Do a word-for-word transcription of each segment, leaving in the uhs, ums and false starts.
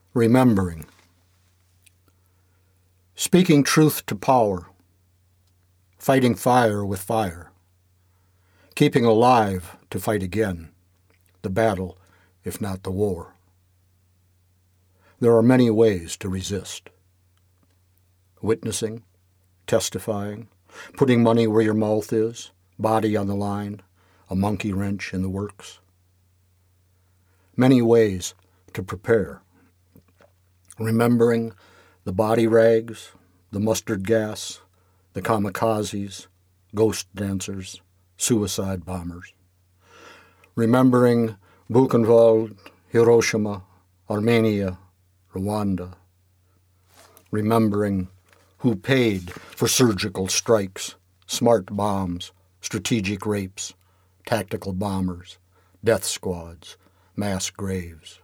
Remembering. Speaking truth to power. Fighting fire with fire. Keeping alive to fight again. The battle, if not the war. There are many ways to resist. Witnessing, testifying, putting money where your mouth is, body on the line, a monkey wrench in the works. Many ways to prepare. Remembering the body rags, the mustard gas, the kamikazes, ghost dancers, suicide bombers. Remembering Buchenwald, Hiroshima, Armenia, Rwanda. Remembering who paid for surgical strikes, smart bombs, strategic rapes, tactical bombers, death squads, mass graves.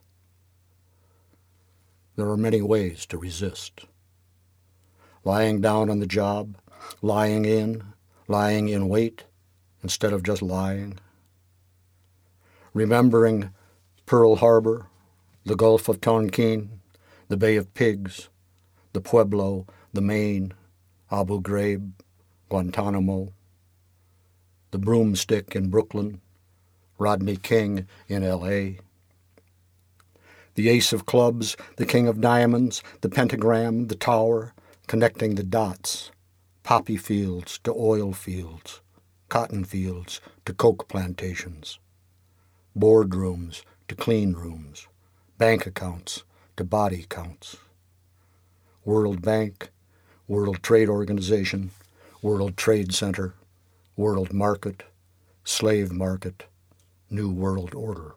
There are many ways to resist. Lying down on the job, lying in, lying in wait, instead of just lying. Remembering Pearl Harbor, the Gulf of Tonkin, the Bay of Pigs, the Pueblo, the Maine, Abu Ghraib, Guantanamo, the Broomstick in Brooklyn, Rodney King in L A, the Ace of Clubs, the King of Diamonds, the Pentagram, the Tower, connecting the dots, poppy fields to oil fields, cotton fields to coke plantations, boardrooms to clean rooms, bank accounts to body counts. World Bank, World Trade Organization, World Trade Center, World Market, Slave Market, New World Order.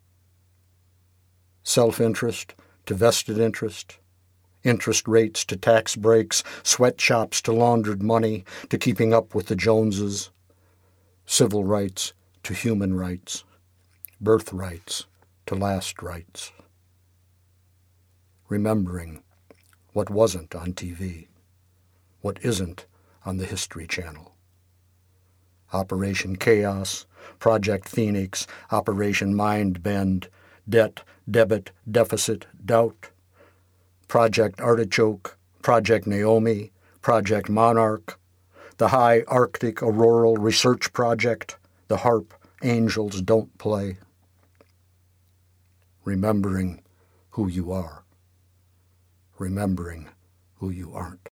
Self-interest to vested interest, interest rates to tax breaks, sweatshops to laundered money, to keeping up with the Joneses, civil rights to human rights, birthrights to last rights. Remembering what wasn't on T V, what isn't on the History Channel. Operation Chaos, Project Phoenix, Operation Mind Bend, Debt, Debit, Deficit, Doubt, Project Artichoke, Project Naomi, Project Monarch, the High Arctic Auroral Research Project, the harp angels don't play. Remembering who you are. Remembering who you aren't.